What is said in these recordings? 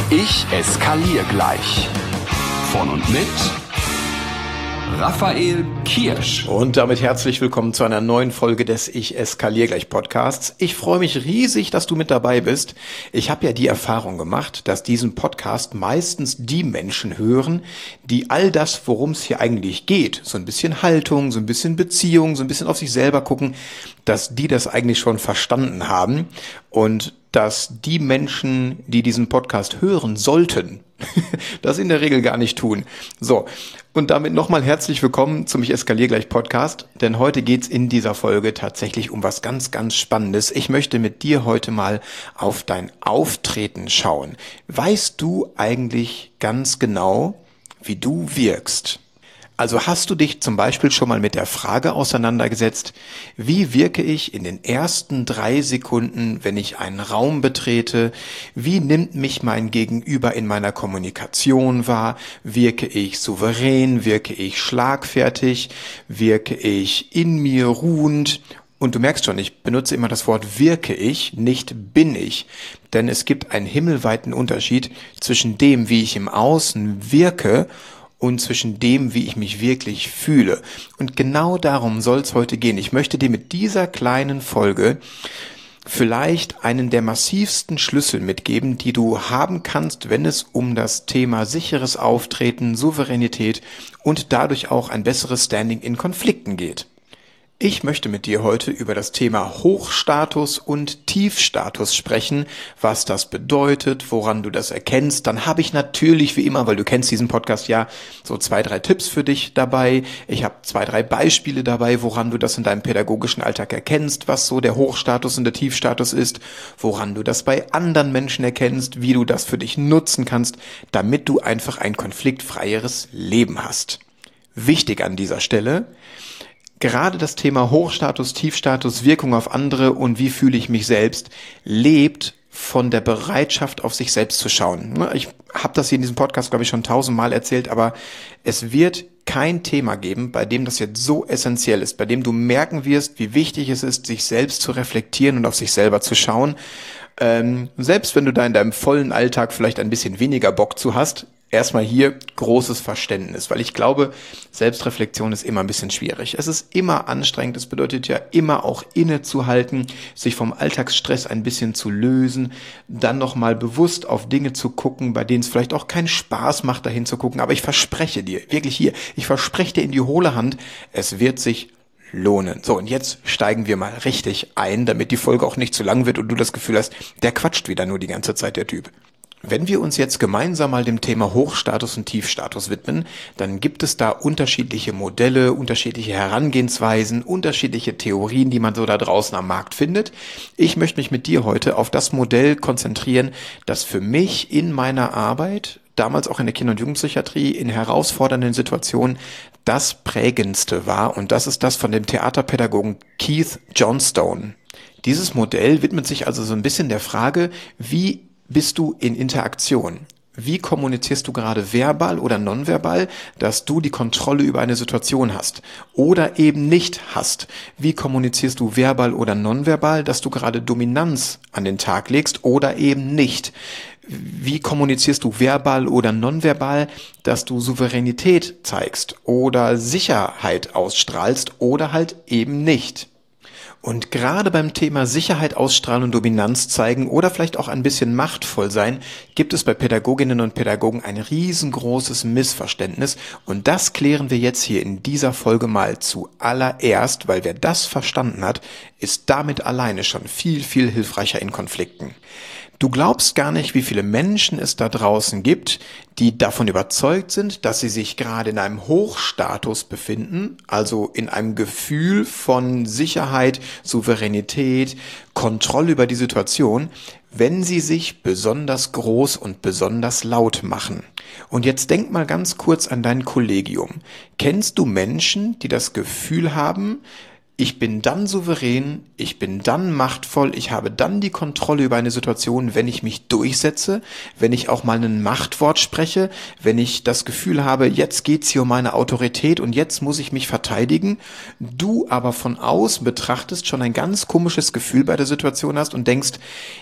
Ich eskaliere gleich. Von und mit Raphael Kirsch. Und damit herzlich willkommen zu einer neuen Folge des Ich eskaliere gleich Podcasts. Ich freue mich riesig, dass du mit dabei bist. Ich habe ja die Erfahrung gemacht, dass diesen Podcast meistens die Menschen hören, die all das, worum es hier eigentlich geht, so ein bisschen Haltung, so ein bisschen Beziehung, so ein bisschen auf sich selber gucken, dass die das eigentlich schon verstanden haben und dass die Menschen, die diesen Podcast hören sollten, das in der Regel gar nicht tun. So, und damit nochmal herzlich willkommen zum Ich eskaliere gleich Podcast, denn heute geht's in dieser Folge tatsächlich um was ganz, ganz Spannendes. Ich möchte mit dir heute mal auf dein Auftreten schauen. Weißt du eigentlich ganz genau, wie du wirkst? Also hast du dich zum Beispiel schon mal mit der Frage auseinandergesetzt, wie wirke ich in den ersten 3 Sekunden, wenn ich einen Raum betrete? Wie nimmt mich mein Gegenüber in meiner Kommunikation wahr? Wirke ich souverän? Wirke ich schlagfertig? Wirke ich in mir ruhend? Und du merkst schon, ich benutze immer das Wort wirke ich, nicht bin ich. Denn es gibt einen himmelweiten Unterschied zwischen dem, wie ich im Außen wirke, und zwischen dem, wie ich mich wirklich fühle. Und genau darum soll es heute gehen. Ich möchte dir mit dieser kleinen Folge vielleicht einen der massivsten Schlüssel mitgeben, die du haben kannst, wenn es um das Thema sicheres Auftreten, Souveränität und dadurch auch ein besseres Standing in Konflikten geht. Ich möchte mit dir heute über das Thema Hochstatus und Tiefstatus sprechen, was das bedeutet, woran du das erkennst. Dann habe ich natürlich wie immer, weil du kennst diesen Podcast ja, so 2, 3 Tipps für dich dabei. Ich habe 2, 3 Beispiele dabei, woran du das in deinem pädagogischen Alltag erkennst, was so der Hochstatus und der Tiefstatus ist, woran du das bei anderen Menschen erkennst, wie du das für dich nutzen kannst, damit du einfach ein konfliktfreieres Leben hast. Wichtig an dieser Stelle: Gerade das Thema Hochstatus, Tiefstatus, Wirkung auf andere und wie fühle ich mich selbst, lebt von der Bereitschaft, auf sich selbst zu schauen. Ich habe das hier in diesem Podcast, glaube ich, schon 1000-mal erzählt, aber es wird kein Thema geben, bei dem das jetzt so essentiell ist, bei dem du merken wirst, wie wichtig es ist, sich selbst zu reflektieren und auf sich selber zu schauen. Selbst wenn du da in deinem vollen Alltag vielleicht ein bisschen weniger Bock zu hast, erstmal hier großes Verständnis, weil ich glaube, Selbstreflexion ist immer ein bisschen schwierig. Es ist immer anstrengend, es bedeutet ja immer auch innezuhalten, sich vom Alltagsstress ein bisschen zu lösen, dann nochmal bewusst auf Dinge zu gucken, bei denen es vielleicht auch keinen Spaß macht, dahin zu gucken. Aber ich verspreche dir, wirklich hier, ich verspreche dir in die hohle Hand, es wird sich lohnen. So, und jetzt steigen wir mal richtig ein, damit die Folge auch nicht zu lang wird und du das Gefühl hast, der quatscht wieder nur die ganze Zeit, der Typ. Wenn wir uns jetzt gemeinsam mal dem Thema Hochstatus und Tiefstatus widmen, dann gibt es da unterschiedliche Modelle, unterschiedliche Herangehensweisen, unterschiedliche Theorien, die man so da draußen am Markt findet. Ich möchte mich mit dir heute auf das Modell konzentrieren, das für mich in meiner Arbeit, damals auch in der Kinder- und Jugendpsychiatrie, in herausfordernden Situationen das prägendste war. Und das ist das von dem Theaterpädagogen Keith Johnstone. Dieses Modell widmet sich also so ein bisschen der Frage, wie bist du in Interaktion? Wie kommunizierst du gerade verbal oder nonverbal, dass du die Kontrolle über eine Situation hast oder eben nicht hast? Wie kommunizierst du verbal oder nonverbal, dass du gerade Dominanz an den Tag legst oder eben nicht? Wie kommunizierst du verbal oder nonverbal, dass du Souveränität zeigst oder Sicherheit ausstrahlst oder halt eben nicht? Und gerade beim Thema Sicherheit ausstrahlen und Dominanz zeigen oder vielleicht auch ein bisschen machtvoll sein, gibt es bei Pädagoginnen und Pädagogen ein riesengroßes Missverständnis. Und das klären wir jetzt hier in dieser Folge mal zuallererst, weil wer das verstanden hat, ist damit alleine schon viel, viel hilfreicher in Konflikten. Du glaubst gar nicht, wie viele Menschen es da draußen gibt, die davon überzeugt sind, dass sie sich gerade in einem Hochstatus befinden, also in einem Gefühl von Sicherheit, Souveränität, Kontrolle über die Situation, wenn sie sich besonders groß und besonders laut machen. Und jetzt denk mal ganz kurz an dein Kollegium. Kennst du Menschen, die das Gefühl haben, Ich bin dann souverän, ich bin dann machtvoll, ich habe dann die Kontrolle über eine Situation, wenn ich mich durchsetze, wenn ich auch mal ein Machtwort spreche, wenn ich das Gefühl habe, jetzt geht's hier um meine Autorität und jetzt muss ich mich verteidigen. Du aber von außen betrachtest, schon ein ganz komisches Gefühl bei der Situation hast und denkst,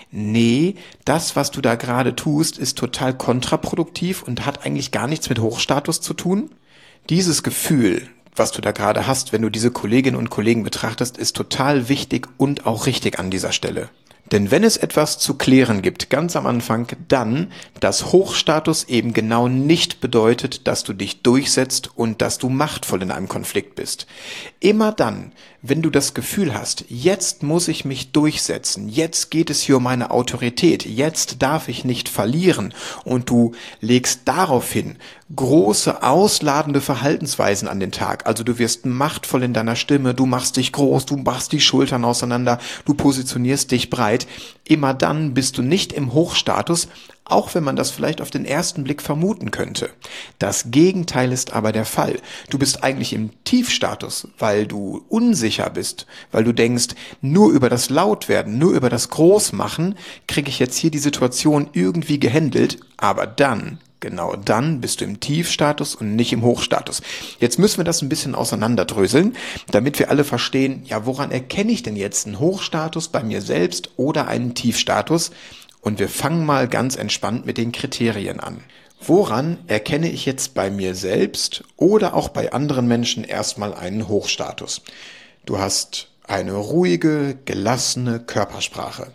nee, das, was du da gerade tust, ist total kontraproduktiv und hat eigentlich gar nichts mit Hochstatus zu tun. Dieses Gefühl, was du da gerade hast, wenn du diese Kolleginnen und Kollegen betrachtest, ist total wichtig und auch richtig an dieser Stelle. Denn wenn es etwas zu klären gibt, ganz am Anfang, dann, dass Hochstatus eben genau nicht bedeutet, dass du dich durchsetzt und dass du machtvoll in einem Konflikt bist. Immer dann, wenn du das Gefühl hast, jetzt muss ich mich durchsetzen, jetzt geht es hier um meine Autorität, jetzt darf ich nicht verlieren und du legst daraufhin große, ausladende Verhaltensweisen an den Tag. Also du wirst machtvoll in deiner Stimme, du machst dich groß, du machst die Schultern auseinander, du positionierst dich breit. Immer dann bist du nicht im Hochstatus, auch wenn man das vielleicht auf den ersten Blick vermuten könnte. Das Gegenteil ist aber der Fall. Du bist eigentlich im Tiefstatus, weil du unsicher bist, weil du denkst, nur über das Lautwerden, nur über das Großmachen kriege ich jetzt hier die Situation irgendwie gehandelt, aber dann, genau dann bist du im Tiefstatus und nicht im Hochstatus. Jetzt müssen wir das ein bisschen auseinanderdröseln, damit wir alle verstehen, ja, woran erkenne ich denn jetzt einen Hochstatus bei mir selbst oder einen Tiefstatus? Und wir fangen mal ganz entspannt mit den Kriterien an. Woran erkenne ich jetzt bei mir selbst oder auch bei anderen Menschen erstmal einen Hochstatus? Du hast eine ruhige, gelassene Körpersprache.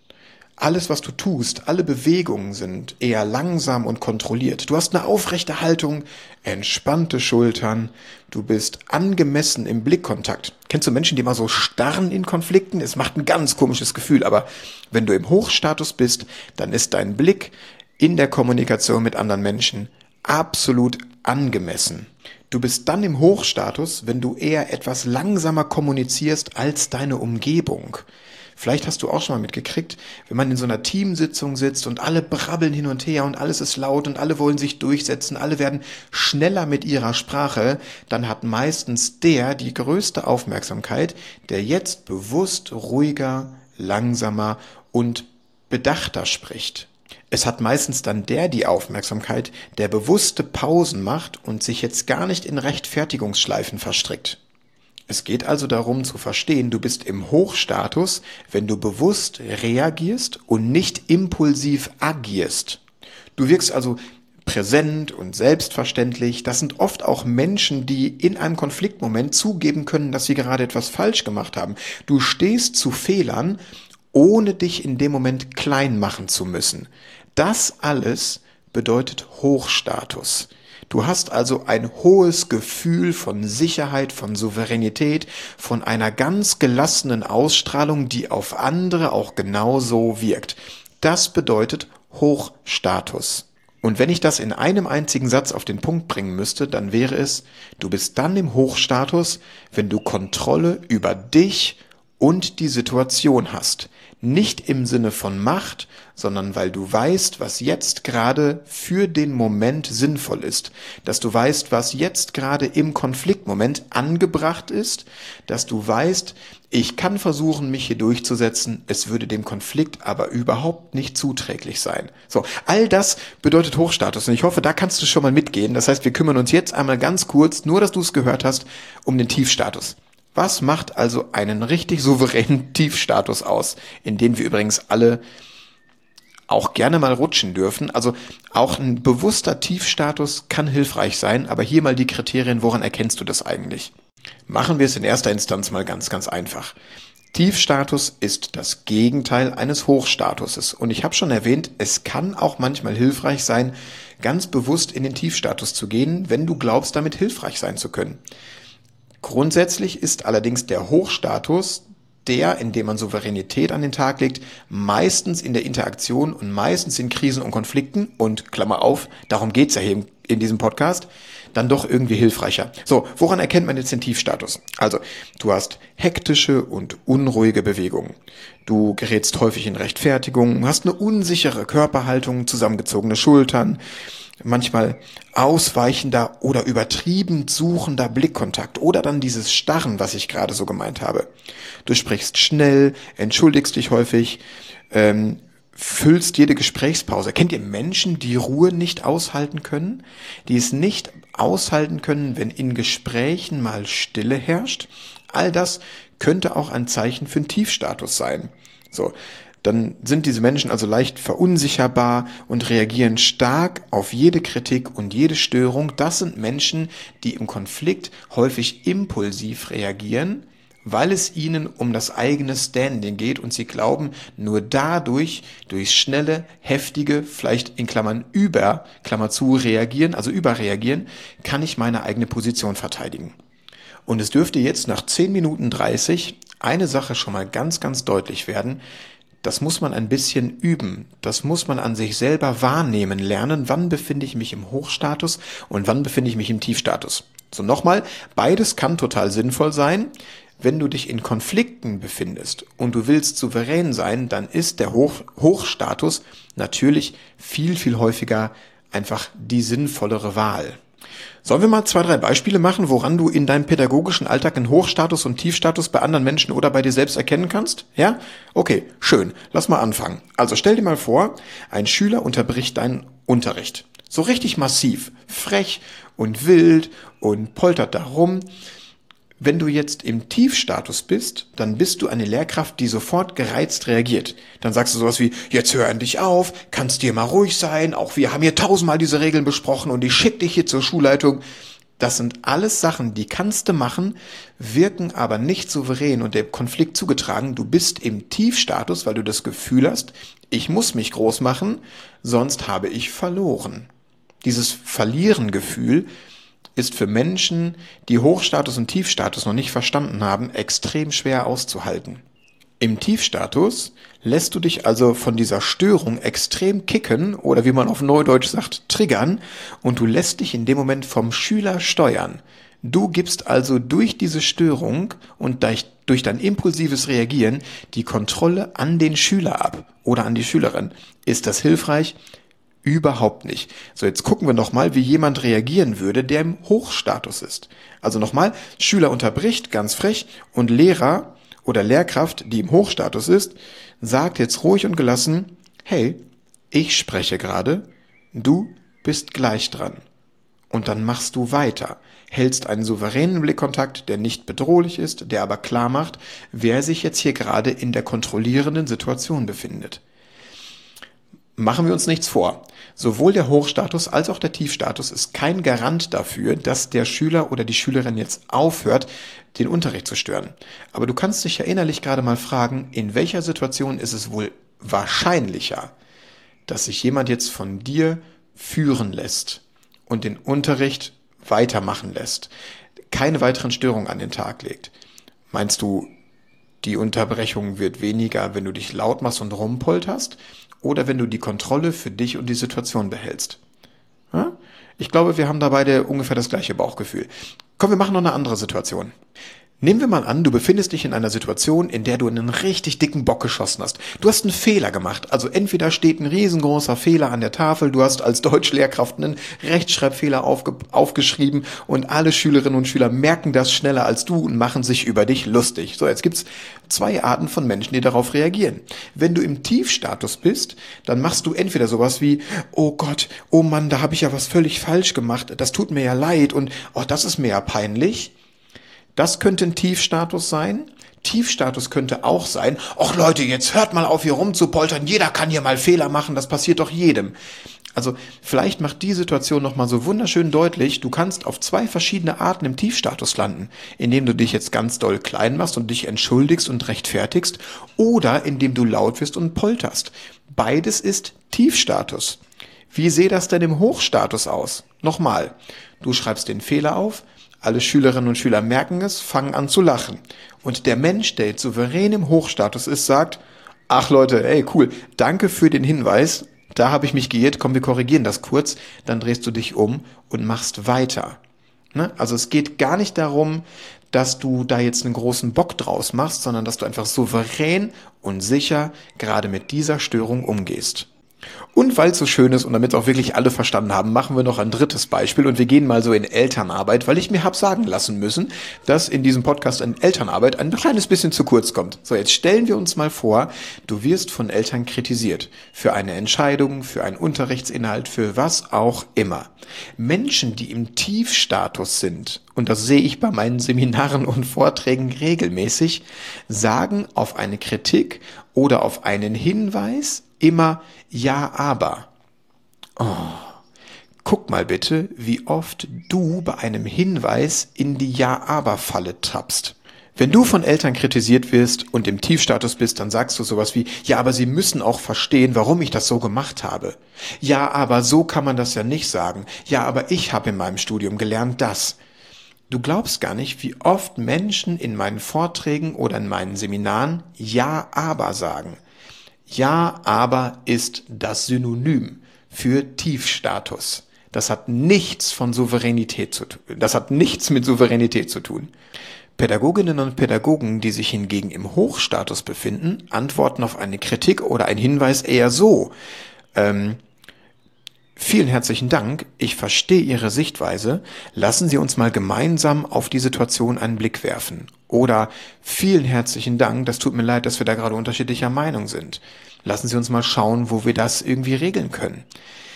Alles, was du tust, alle Bewegungen sind eher langsam und kontrolliert. Du hast eine aufrechte Haltung, entspannte Schultern, du bist angemessen im Blickkontakt. Kennst du Menschen, die mal so starren in Konflikten? Es macht ein ganz komisches Gefühl, aber wenn du im Hochstatus bist, dann ist dein Blick in der Kommunikation mit anderen Menschen absolut angemessen. Du bist dann im Hochstatus, wenn du eher etwas langsamer kommunizierst als deine Umgebung. Vielleicht hast du auch schon mal mitgekriegt, wenn man in so einer Teamsitzung sitzt und alle brabbeln hin und her und alles ist laut und alle wollen sich durchsetzen, alle werden schneller mit ihrer Sprache, dann hat meistens der die größte Aufmerksamkeit, der jetzt bewusst ruhiger, langsamer und bedachter spricht. Es hat meistens dann der die Aufmerksamkeit, der bewusste Pausen macht und sich jetzt gar nicht in Rechtfertigungsschleifen verstrickt. Es geht also darum zu verstehen, du bist im Hochstatus, wenn du bewusst reagierst und nicht impulsiv agierst. Du wirkst also präsent und selbstverständlich. Das sind oft auch Menschen, die in einem Konfliktmoment zugeben können, dass sie gerade etwas falsch gemacht haben. Du stehst zu Fehlern, ohne dich in dem Moment klein machen zu müssen. Das alles bedeutet Hochstatus. Du hast also ein hohes Gefühl von Sicherheit, von Souveränität, von einer ganz gelassenen Ausstrahlung, die auf andere auch genauso wirkt. Das bedeutet Hochstatus. Und wenn ich das in einem einzigen Satz auf den Punkt bringen müsste, dann wäre es, du bist dann im Hochstatus, wenn du Kontrolle über dich und die Situation hast. Nicht im Sinne von Macht, sondern weil du weißt, was jetzt gerade für den Moment sinnvoll ist. Dass du weißt, was jetzt gerade im Konfliktmoment angebracht ist. Dass du weißt, ich kann versuchen, mich hier durchzusetzen. Es würde dem Konflikt aber überhaupt nicht zuträglich sein. So, all das bedeutet Hochstatus. Und ich hoffe, da kannst du schon mal mitgehen. Das heißt, wir kümmern uns jetzt einmal ganz kurz, nur dass du es gehört hast, um den Tiefstatus. Was macht also einen richtig souveränen Tiefstatus aus, in den wir übrigens alle auch gerne mal rutschen dürfen? Also auch ein bewusster Tiefstatus kann hilfreich sein, aber hier mal die Kriterien, woran erkennst du das eigentlich? Machen wir es in erster Instanz mal ganz, ganz einfach. Tiefstatus ist das Gegenteil eines Hochstatuses. Und ich habe schon erwähnt, es kann auch manchmal hilfreich sein, ganz bewusst in den Tiefstatus zu gehen, wenn du glaubst, damit hilfreich sein zu können. Grundsätzlich ist allerdings der Hochstatus der, in dem man Souveränität an den Tag legt, meistens in der Interaktion und meistens in Krisen und Konflikten und Klammer auf, darum geht's ja hier in diesem Podcast, dann doch irgendwie hilfreicher. So, woran erkennt man jetzt den Tiefstatus? Also, du hast hektische und unruhige Bewegungen. Du gerätst häufig in Rechtfertigung, hast eine unsichere Körperhaltung, zusammengezogene Schultern, manchmal ausweichender oder übertrieben suchender Blickkontakt oder dann dieses Starren, was ich gerade so gemeint habe. Du sprichst schnell, entschuldigst dich häufig, füllst jede Gesprächspause. Kennt ihr Menschen, die Ruhe nicht aushalten können? Die es nicht aushalten können, wenn in Gesprächen mal Stille herrscht? All das könnte auch ein Zeichen für einen Tiefstatus sein. So, dann sind diese Menschen also leicht verunsicherbar und reagieren stark auf jede Kritik und jede Störung. Das sind Menschen, die im Konflikt häufig impulsiv reagieren, weil es ihnen um das eigene Standing geht und sie glauben, nur dadurch, durch schnelle, heftige, vielleicht in Klammern über, Klammer zu, reagieren, also überreagieren, kann ich meine eigene Position verteidigen. Und es dürfte jetzt nach 10 Minuten 30 eine Sache schon mal ganz, ganz deutlich werden. Das muss man ein bisschen üben. Das muss man an sich selber wahrnehmen lernen. Wann befinde ich mich im Hochstatus und wann befinde ich mich im Tiefstatus? So, nochmal, beides kann total sinnvoll sein. Wenn du dich in Konflikten befindest und du willst souverän sein, dann ist der Hochstatus natürlich viel, viel häufiger einfach die sinnvollere Wahl. Sollen wir mal 2, 3 Beispiele machen, woran du in deinem pädagogischen Alltag einen Hochstatus und Tiefstatus bei anderen Menschen oder bei dir selbst erkennen kannst? Ja? Okay, schön. Lass mal anfangen. Also stell dir mal vor, ein Schüler unterbricht deinen Unterricht. So richtig massiv, frech und wild und poltert da rum. Wenn du jetzt im Tiefstatus bist, dann bist du eine Lehrkraft, die sofort gereizt reagiert. Dann sagst du sowas wie, jetzt hör endlich auf, kannst dir mal ruhig sein, auch wir haben hier 1000-mal diese Regeln besprochen und ich schick dich hier zur Schulleitung. Das sind alles Sachen, die kannst du machen, wirken aber nicht souverän und der Konflikt zugetragen. Du bist im Tiefstatus, weil du das Gefühl hast, ich muss mich groß machen, sonst habe ich verloren. Dieses Verlieren-Gefühl ist für Menschen, die Hochstatus und Tiefstatus noch nicht verstanden haben, extrem schwer auszuhalten. Im Tiefstatus lässt du dich also von dieser Störung extrem kicken oder wie man auf Neudeutsch sagt, triggern und du lässt dich in dem Moment vom Schüler steuern. Du gibst also durch diese Störung und durch dein impulsives Reagieren die Kontrolle an den Schüler ab oder an die Schülerin. Ist das hilfreich? Überhaupt nicht. So, jetzt gucken wir nochmal, wie jemand reagieren würde, der im Hochstatus ist. Also nochmal, Schüler unterbricht, ganz frech, und Lehrer oder Lehrkraft, die im Hochstatus ist, sagt jetzt ruhig und gelassen, hey, ich spreche gerade, du bist gleich dran. Und dann machst du weiter, hältst einen souveränen Blickkontakt, der nicht bedrohlich ist, der aber klar macht, wer sich jetzt hier gerade in der kontrollierenden Situation befindet. Machen wir uns nichts vor. Sowohl der Hochstatus als auch der Tiefstatus ist kein Garant dafür, dass der Schüler oder die Schülerin jetzt aufhört, den Unterricht zu stören. Aber du kannst dich ja innerlich gerade mal fragen, in welcher Situation ist es wohl wahrscheinlicher, dass sich jemand jetzt von dir führen lässt und den Unterricht weitermachen lässt, keine weiteren Störungen an den Tag legt. Meinst du, die Unterbrechung wird weniger, wenn du dich laut machst und rumpolterst? Oder wenn du die Kontrolle für dich und die Situation behältst. Ja? Ich glaube, wir haben da beide ungefähr das gleiche Bauchgefühl. Komm, wir machen noch eine andere Situation. Nehmen wir mal an, du befindest dich in einer Situation, in der du einen richtig dicken Bock geschossen hast. Du hast einen Fehler gemacht. Also entweder steht ein riesengroßer Fehler an der Tafel, du hast als Deutschlehrkraft einen Rechtschreibfehler aufgeschrieben und alle Schülerinnen und Schüler merken das schneller als du und machen sich über dich lustig. So, jetzt gibt's 2 Arten von Menschen, die darauf reagieren. Wenn du im Tiefstatus bist, dann machst du entweder sowas wie, oh Gott, oh Mann, da habe ich ja was völlig falsch gemacht, das tut mir ja leid und oh, das ist mir ja peinlich. Das könnte ein Tiefstatus sein. Tiefstatus könnte auch sein, ach Leute, jetzt hört mal auf hier rumzupoltern, jeder kann hier mal Fehler machen, das passiert doch jedem. Also vielleicht macht die Situation nochmal so wunderschön deutlich, du kannst auf 2 verschiedene Arten im Tiefstatus landen, indem du dich jetzt ganz doll klein machst und dich entschuldigst und rechtfertigst oder indem du laut wirst und polterst. Beides ist Tiefstatus. Wie sähe das denn im Hochstatus aus? Nochmal, du schreibst den Fehler auf, alle Schülerinnen und Schüler merken es, fangen an zu lachen. Und der Mensch, der jetzt souverän im Hochstatus ist, sagt, ach Leute, ey, cool, danke für den Hinweis, da habe ich mich geirrt, komm, wir korrigieren das kurz, dann drehst du dich um und machst weiter. Ne? Also es geht gar nicht darum, dass du da jetzt einen großen Bock draus machst, sondern dass du einfach souverän und sicher gerade mit dieser Störung umgehst. Und weil es so schön ist und damit auch wirklich alle verstanden haben, machen wir noch ein drittes Beispiel und wir gehen mal so in Elternarbeit, weil ich mir habe sagen lassen müssen, dass in diesem Podcast in Elternarbeit ein kleines bisschen zu kurz kommt. So, jetzt stellen wir uns mal vor, du wirst von Eltern kritisiert. Für eine Entscheidung, für einen Unterrichtsinhalt, für was auch immer. Menschen, die im Tiefstatus sind, und das sehe ich bei meinen Seminaren und Vorträgen regelmäßig, sagen auf eine Kritik oder auf einen Hinweis immer ja, aber. Oh, guck mal bitte, wie oft du bei einem Hinweis in die Ja-aber-Falle tappst. Wenn du von Eltern kritisiert wirst und im Tiefstatus bist, dann sagst du sowas wie, ja, aber sie müssen auch verstehen, warum ich das so gemacht habe. Ja, aber so kann man das ja nicht sagen. Ja, aber ich habe in meinem Studium gelernt das. Du glaubst gar nicht, wie oft Menschen in meinen Vorträgen oder in meinen Seminaren ja, aber sagen. Ja, aber ist das Synonym für Tiefstatus. Das hat nichts von Souveränität zu tun. Das hat nichts mit Souveränität zu tun. Pädagoginnen und Pädagogen, die sich hingegen im Hochstatus befinden, antworten auf eine Kritik oder einen Hinweis eher so. Vielen herzlichen Dank, ich verstehe Ihre Sichtweise. Lassen Sie uns mal gemeinsam auf die Situation einen Blick werfen. Oder vielen herzlichen Dank, das tut mir leid, dass wir da gerade unterschiedlicher Meinung sind. Lassen Sie uns mal schauen, wo wir das irgendwie regeln können.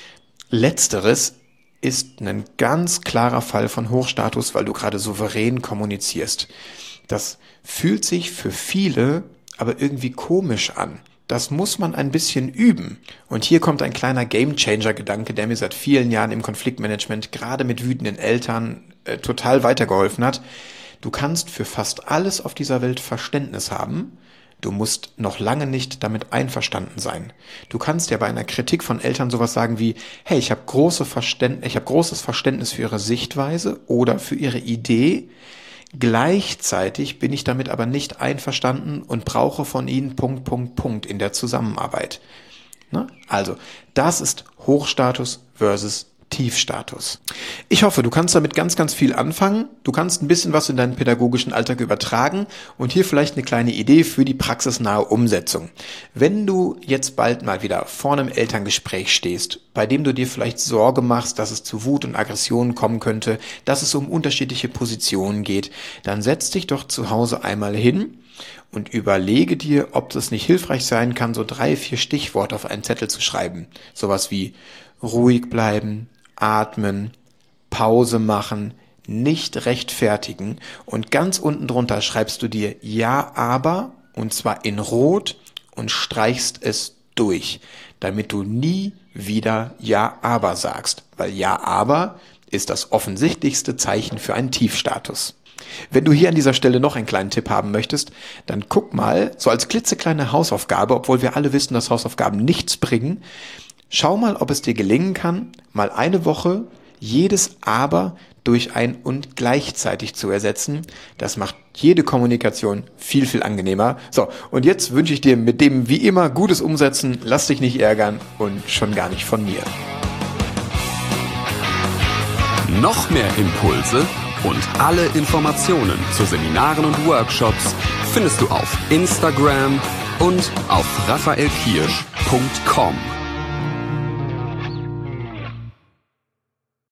Letzteres ist ein ganz klarer Fall von Hochstatus, weil du gerade souverän kommunizierst. Das fühlt sich für viele aber irgendwie komisch an. Das muss man ein bisschen üben. Und hier kommt ein kleiner Game-Changer-Gedanke, der mir seit vielen Jahren im Konfliktmanagement, gerade mit wütenden Eltern, total weitergeholfen hat. Du kannst für fast alles auf dieser Welt Verständnis haben. Du musst noch lange nicht damit einverstanden sein. Du kannst ja bei einer Kritik von Eltern sowas sagen wie, hey, ich habe großes Verständnis für ihre Sichtweise oder für ihre Idee. Gleichzeitig bin ich damit aber nicht einverstanden und brauche von Ihnen ... in der Zusammenarbeit. Also, das ist Hochstatus versus Tiefstatus. Ich hoffe, du kannst damit ganz, ganz viel anfangen. Du kannst ein bisschen was in deinen pädagogischen Alltag übertragen und hier vielleicht eine kleine Idee für die praxisnahe Umsetzung. Wenn du jetzt bald mal wieder vor einem Elterngespräch stehst, bei dem du dir vielleicht Sorge machst, dass es zu Wut und Aggressionen kommen könnte, dass es um unterschiedliche Positionen geht, dann setz dich doch zu Hause einmal hin und überlege dir, ob es nicht hilfreich sein kann, so 3, 4 Stichworte auf einen Zettel zu schreiben. Sowas wie ruhig bleiben, atmen, Pause machen, nicht rechtfertigen und ganz unten drunter schreibst du dir ja, aber und zwar in Rot und streichst es durch, damit du nie wieder ja, aber sagst, weil ja, aber ist das offensichtlichste Zeichen für einen Tiefstatus. Wenn du hier an dieser Stelle noch einen kleinen Tipp haben möchtest, dann guck mal, so als klitzekleine Hausaufgabe, obwohl wir alle wissen, dass Hausaufgaben nichts bringen, schau mal, ob es dir gelingen kann, mal eine Woche jedes Aber durch ein und gleichzeitig zu ersetzen. Das macht jede Kommunikation viel, viel angenehmer. So, und jetzt wünsche ich dir mit dem wie immer gutes Umsetzen, lass dich nicht ärgern und schon gar nicht von mir. Noch mehr Impulse und alle Informationen zu Seminaren und Workshops findest du auf Instagram und auf raphaelkirsch.com.